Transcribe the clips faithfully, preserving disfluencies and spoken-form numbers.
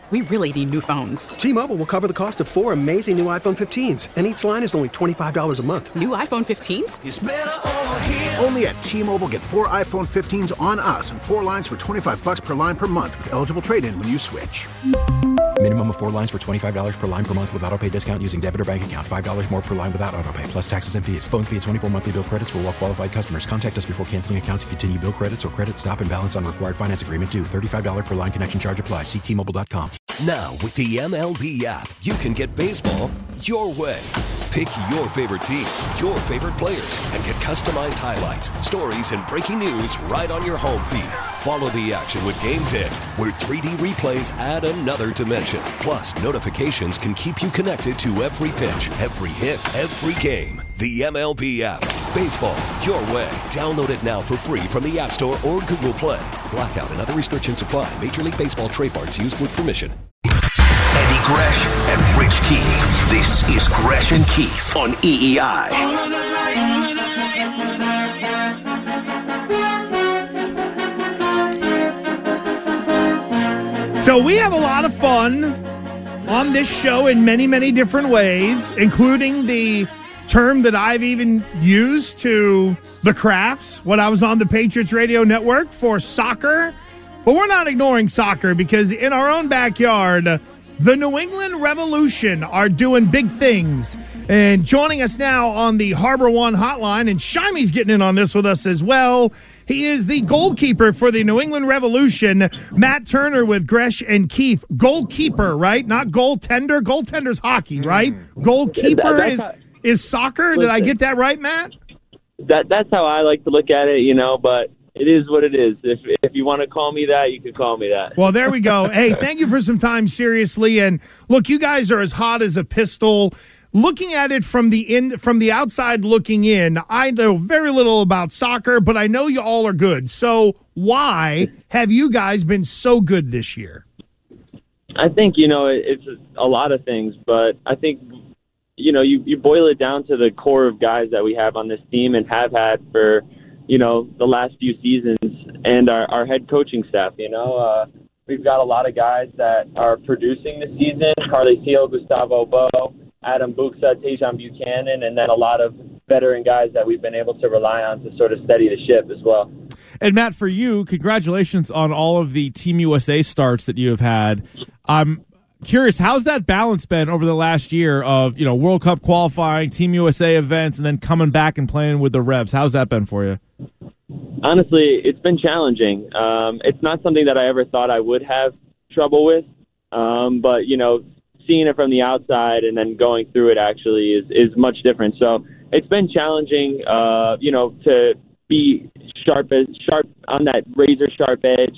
we really need new phones. T-Mobile will cover the cost of four amazing new iPhone fifteens, and each line is only twenty-five dollars a month. New iPhone fifteens? It's better over here. Only at T-Mobile, get four iPhone fifteens on us and four lines for twenty-five dollars per line per month with eligible trade-in when you switch. Minimum of four lines for twenty-five dollars per line per month with autopay discount using debit or bank account. five dollars more per line without autopay, plus taxes and fees. Phone fee at twenty-four monthly bill credits for well-qualified customers. Contact us before canceling account to continue bill credits or credit stop and balance on required finance agreement due. thirty-five dollars per line connection charge applies. See T Mobile dot com. Now, with the M L B app, you can get baseball your way. Pick your favorite team, your favorite players, and get customized highlights, stories, and breaking news right on your home feed. Follow the action with Game Day, where three D replays add another dimension. Plus, notifications can keep you connected to every pitch, every hit, every game. The M L B app. Baseball your way. Download it now for free from the App Store or Google Play. Blackout and other restrictions apply. Major League Baseball trademarks used with permission. Andy Gresh and Rich Keefe. This is Gresh and Keefe on E E I. So we have a lot of fun on this show in many, many different ways, including the term that I've even used to the crafts when I was on the Patriots Radio Network for soccer. But we're not ignoring soccer because in our own backyard, the New England Revolution are doing big things. And joining us now on the Harbor One hotline, and Shimey's getting in on this with us as well. He is the goalkeeper for the New England Revolution, Matt Turner with Gresh and Keefe. Goalkeeper, right? Not goaltender. Goaltender's hockey, right? Goalkeeper That- is how- is soccer. Did I get that right, Matt? That that's how I like to look at it, you know, but it is what it is. If if you want to call me that, you can call me that. Well, there we go. Hey, thank you for some time, seriously. And look, you guys are as hot as a pistol. Looking at it from the in, from the outside looking in, I know very little about soccer, but I know you all are good. So why have you guys been so good this year? I think, you know, it, it's a lot of things, but I think, you know, you, you boil it down to the core of guys that we have on this team and have had for, you know, the last few seasons, and our, our head coaching staff. You know, uh, we've got a lot of guys that are producing this season: Carly Seal, Gustavo Bo, Adam Buxa, Tejan Buchanan, and then a lot of veteran guys that we've been able to rely on to sort of steady the ship as well. And Matt, for you, congratulations on all of the Team U S A starts that you have had. I'm curious, how's that balance been over the last year of, you know, World Cup qualifying, Team U S A events, and then coming back and playing with the Revs? How's that been for you? Honestly, it's been challenging. Um, it's not something that I ever thought I would have trouble with, um, but, you know, seeing it from the outside and then going through it actually is, is much different. So it's been challenging, uh, you know, to be sharp as sharp on that razor sharp edge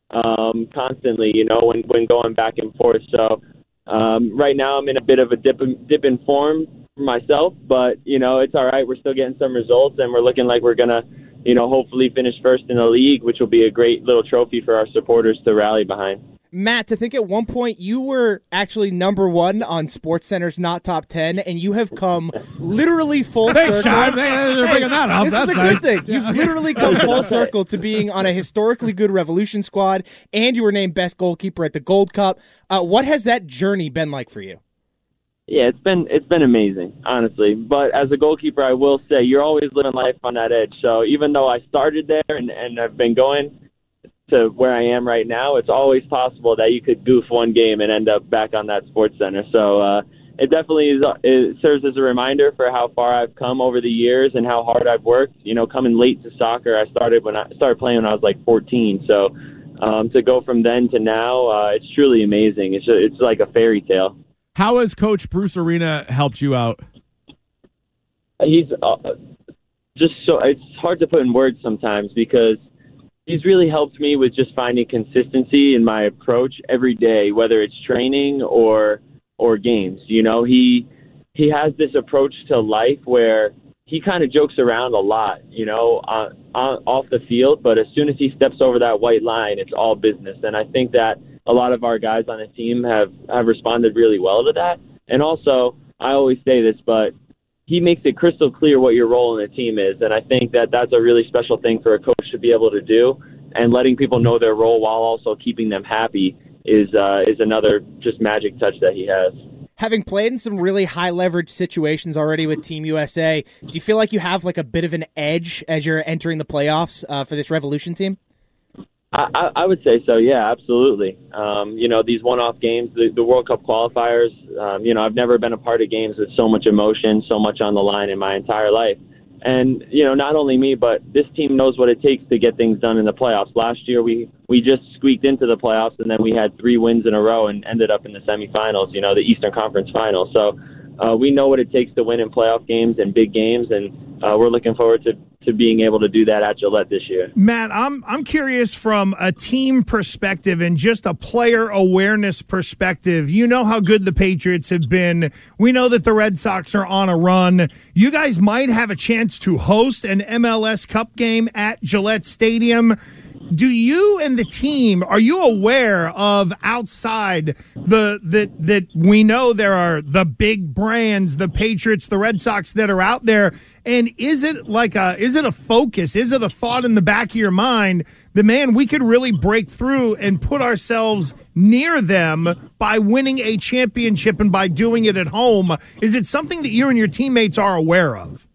um, constantly, you know, when, when going back and forth. So um, right now I'm in a bit of a dip, dip in form for myself, but, you know, it's all right. We're still getting some results, and we're looking like we're going to, you know, hopefully finish first in the league, which will be a great little trophy for our supporters to rally behind. Matt, to think at one point you were actually number one on SportsCenter's Not Top ten, and you have come literally full Thanks, circle. Sean. They're bringing that up. This That's is a nice. good thing. You've Yeah. literally come full circle to being on a historically good Revolution squad, and you were named best goalkeeper at the Gold Cup. Uh, what has that journey been like for you? Yeah, it's been it's been amazing, honestly. But as a goalkeeper, I will say you're always living life on that edge. So even though I started there and, and I've been going to where I am right now, it's always possible that you could goof one game and end up back on that Sports Center. So uh, it definitely is, it serves as a reminder for how far I've come over the years and how hard I've worked. You know, coming late to soccer, I started when I started playing when I was like fourteen. So um, to go from then to now, uh, it's truly amazing. It's a, it's like a fairy tale. How has Coach Bruce Arena helped you out? He's uh, just so it's hard to put in words sometimes because he's really helped me with just finding consistency in my approach every day, whether it's training or or games. You know, he he has this approach to life where he kind of jokes around a lot, you know, on, on, off the field, but as soon as he steps over that white line, it's all business. And I think that a lot of our guys on the team have, have responded really well to that. And also, I always say this, but he makes it crystal clear what your role in the team is. And I think that that's a really special thing for a coach to be able to do. And letting people know their role while also keeping them happy is uh, is another just magic touch that he has. Having played in some really high leverage situations already with Team U S A, do you feel like you have like a bit of an edge as you're entering the playoffs uh, for this Revolution team? I, I would say so, yeah, absolutely. Um, you know, these one-off games, the, the World Cup qualifiers, um, you know, I've never been a part of games with so much emotion, so much on the line in my entire life. And, you know, not only me, but this team knows what it takes to get things done in the playoffs. Last year, we, we just squeaked into the playoffs, and then we had three wins in a row and ended up in the semifinals, you know, the Eastern Conference Finals. So uh, we know what it takes to win in playoff games and big games, and uh, we're looking forward to to being able to do that at Gillette this year. Matt, I'm I'm curious from a team perspective and just a player awareness perspective. You know how good the Patriots have been. We know that the Red Sox are on a run. You guys might have a chance to host an M L S Cup game at Gillette Stadium. Do you and the team, are you aware of outside the that that we know there are the big brands, the Patriots, the Red Sox that are out there? And is it like a is it a focus? Is it a thought in the back of your mind that, man, we could really break through and put ourselves near them by winning a championship and by doing it at home? Is it something that you and your teammates are aware of?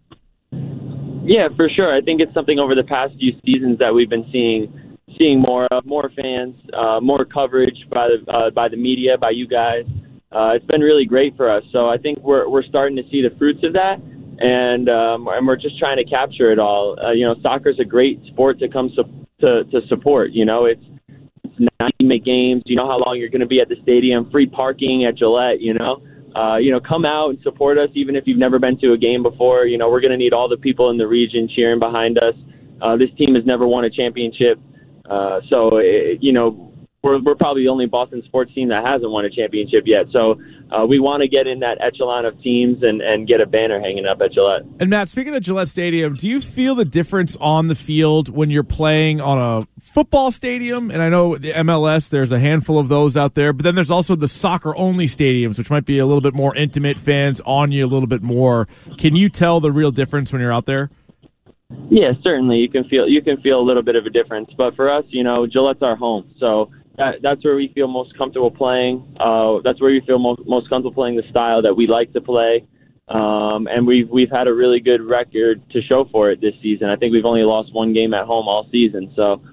Yeah, for sure. I think it's something over the past few seasons that we've been seeing seeing more of, more fans, uh, more coverage by the uh, by the media, by you guys. Uh, it's been really great for us. So I think we're we're starting to see the fruits of that, and um, and we're just trying to capture it all. Uh, you know, soccer's a great sport to come su- to to support. You know, it's it's ninety-minute games. You know how long you're going to be at the stadium. Free parking at Gillette. You know. Uh, you know, come out and support us, even if you've never been to a game before. You know, we're going to need all the people in the region cheering behind us. Uh, this team has never won a championship. Uh, so, it, you know, we're, we're probably the only Boston sports team that hasn't won a championship yet. So uh, we want to get in that echelon of teams and, and get a banner hanging up at Gillette. And, Matt, speaking of Gillette Stadium, do you feel the difference on the field when you're playing on a football stadium? And I know the M L S, there's a handful of those out there, but then there's also the soccer-only stadiums, which might be a little bit more intimate, fans on you a little bit more. Can you tell the real difference when you're out there? Yeah, certainly. You can feel you can feel a little bit of a difference. But for us, you know, Gillette's our home. So that, that's where we feel most comfortable playing. Uh, that's where we feel most, most comfortable playing the style that we like to play. Um, and we've, we've had a really good record to show for it this season. I think we've only lost one game at home all season. So,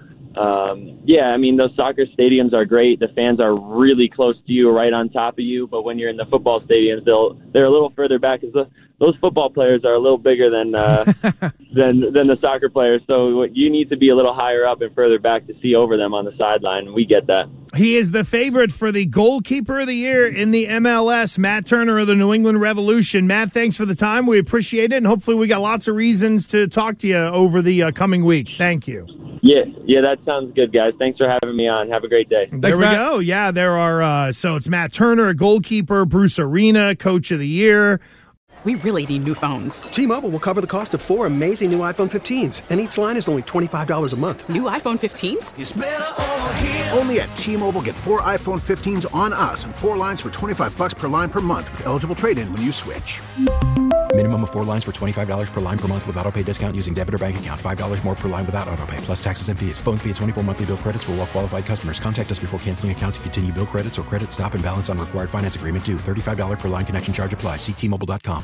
um, yeah, I mean, those soccer stadiums are great. The fans are really close to you, right on top of you. But when you're in the football stadiums, they'll, they're a little further back because the those football players are a little bigger than uh, than than the soccer players. So you need to be a little higher up and further back to see over them on the sideline. We get that. He is the favorite for the goalkeeper of the year in the M L S, Matt Turner of the New England Revolution. Matt, thanks for the time. We appreciate it, and hopefully we got lots of reasons to talk to you over the uh, coming weeks. Thank you. Yeah, yeah, that sounds good, guys. Thanks for having me on. Have a great day. There Thanks, we Matt. go. Yeah, there are, uh, so it's Matt Turner, a goalkeeper, Bruce Arena, coach of the year. We really need new phones. T-Mobile will cover the cost of four amazing new iPhone fifteens, and each line is only twenty-five dollars a month. New iPhone fifteens? It's better over here. Only at T-Mobile, get four iPhone fifteens on us and four lines for twenty-five bucks per line per month with eligible trade-in when you switch. Minimum of four lines for twenty-five dollars per line per month with autopay discount using debit or bank account. five dollars more per line without autopay, plus taxes and fees. Phone fee at twenty-four monthly bill credits for well-qualified customers. Contact us before canceling account to continue bill credits or credit stop and balance on required finance agreement due. thirty-five dollars per line connection charge applies. See T Mobile dot com.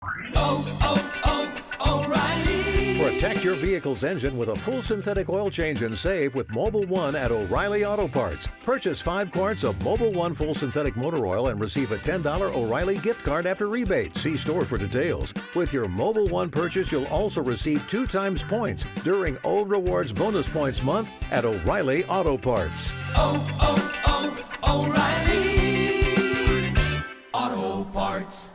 Oh, oh, oh, O'Reilly. Protect your vehicle's engine with a full synthetic oil change and save with Mobil One at O'Reilly Auto Parts. Purchase five quarts of Mobil One full synthetic motor oil and receive a ten dollars O'Reilly gift card after rebate. See store for details. With your Mobil One purchase, you'll also receive two times points during O Rewards Bonus Points Month at O'Reilly Auto Parts. Oh, oh, oh, O'Reilly Auto Parts.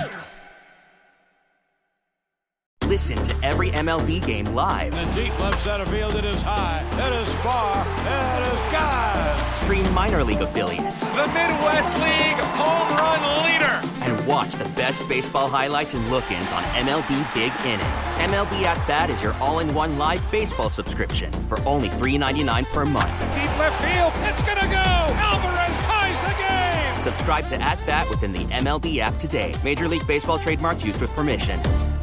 Listen to every M L B game live. In the deep left center field, it is high, it is far, it is gone. Stream minor league affiliates. The Midwest League home run leader. And watch the best baseball highlights and look-ins on M L B Big Inning. M L B At Bat is your all-in-one live baseball subscription for only three dollars and ninety-nine cents per month. Deep left field, it's gonna go. Alvarez ties the game. Subscribe to At Bat within the M L B app today. Major League Baseball trademarks used with permission.